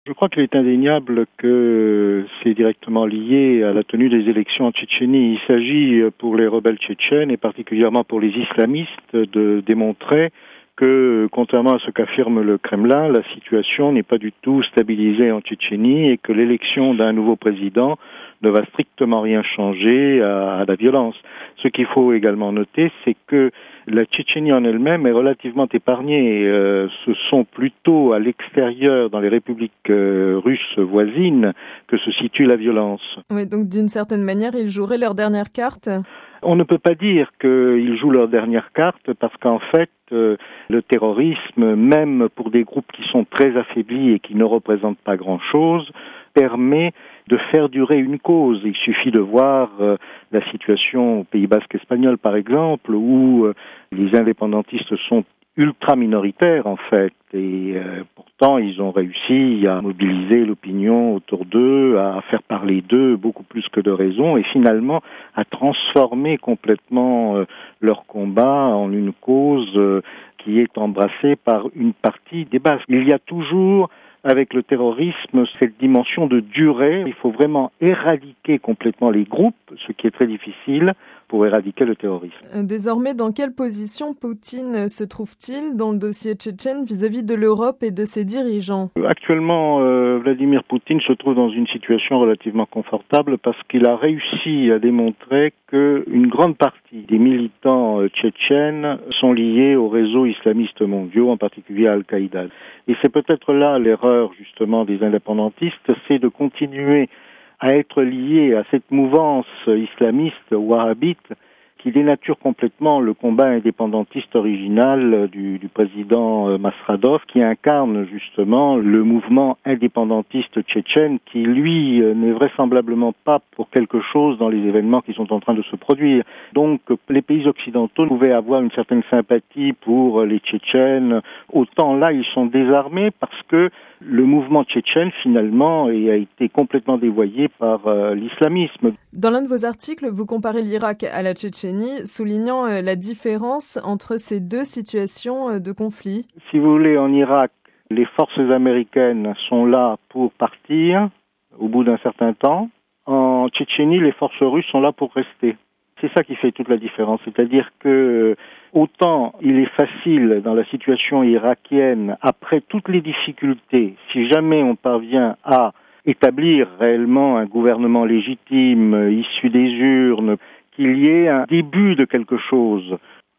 Je crois qu'il est indéniable que c'est directement lié à la tenue des élections en Tchétchénie. Il s'agit pour les rebelles tchétchènes et particulièrement pour les islamistes de démontrer que, contrairement à ce qu'affirme le Kremlin, la situation n'est pas du tout stabilisée en Tchétchénie et que l'élection d'un nouveau président ne va strictement rien changer à la violence. Ce qu'il faut également noter, c'est que la Tchétchénie en elle-même est relativement épargnée. Ce sont plutôt à l'extérieur, dans les républiques russes voisines, que se situe la violence. Oui, donc d'une certaine manière, ils joueraient leur dernière carte. On ne peut pas dire qu'ils jouent leur dernière carte parce qu'en fait, le terrorisme, même pour des groupes qui sont très affaiblis et qui ne représentent pas grand-chose, permet de faire durer une cause. Il suffit de voir la situation au Pays basque espagnol, par exemple, où les indépendantistes sont ultra minoritaires en fait et pourtant ils ont réussi à mobiliser l'opinion autour d'eux, à faire parler d'eux beaucoup plus que de raison et finalement à transformer complètement leur combat en une cause qui est embrassée par une partie des Basques. Il y a toujours avec le terrorisme cette dimension de durée. Il faut vraiment éradiquer complètement les groupes, ce qui est très difficile pour éradiquer le terrorisme. Désormais, dans quelle position Poutine se trouve-t-il dans le dossier tchétchène vis-à-vis de l'Europe et de ses dirigeants ? Actuellement, Vladimir Poutine se trouve dans une situation relativement confortable parce qu'il a réussi à démontrer qu'une grande partie des militants tchétchènes sont liés aux réseaux islamistes mondiaux, en particulier à Al-Qaïda. Et c'est peut-être là l'erreur justement des indépendantistes, c'est de continuer à être lié à cette mouvance islamiste wahhabite qui dénature complètement le combat indépendantiste original du président Masradov, qui incarne justement le mouvement indépendantiste tchétchène, qui lui n'est vraisemblablement pas pour quelque chose dans les événements qui sont en train de se produire. Donc les pays occidentaux pouvaient avoir une certaine sympathie pour les Tchétchènes, autant là ils sont désarmés parce que le mouvement tchétchène finalement a été complètement dévoyé par l'islamisme. Dans l'un de vos articles, vous comparez l'Irak à la Tchétchénie, soulignant la différence entre ces deux situations de conflit. Si vous voulez, en Irak, les forces américaines sont là pour partir au bout d'un certain temps. En Tchétchénie, les forces russes sont là pour rester. C'est ça qui fait toute la différence. C'est-à-dire que autant il est facile dans la situation irakienne, après toutes les difficultés, si jamais on parvient à établir réellement un gouvernement légitime, issu des urnes, qu'il y ait un début de quelque chose.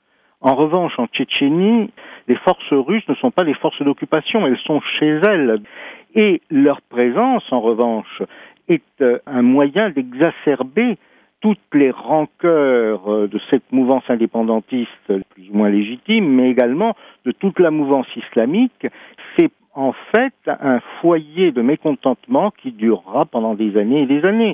En revanche, en Tchétchénie, les forces russes ne sont pas les forces d'occupation, elles sont chez elles. Et leur présence, en revanche, est un moyen d'exacerber toutes les rancœurs de cette mouvance indépendantiste plus ou moins légitime, mais également de toute la mouvance islamique. C'est en fait un foyer de mécontentement qui durera pendant des années et des années.